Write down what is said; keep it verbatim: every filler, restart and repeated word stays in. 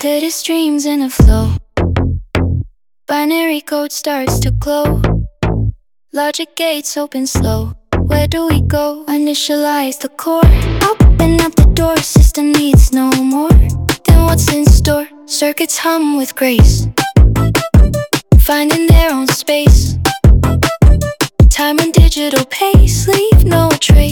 Data streams in a flow. Binary code starts to glow. Logic gates open slow. Where do we go? Initialize the core. Open up the door, system needs no more. Then what's in store? Circuits hum with grace, finding their own space. Time and digital pace leave no trace.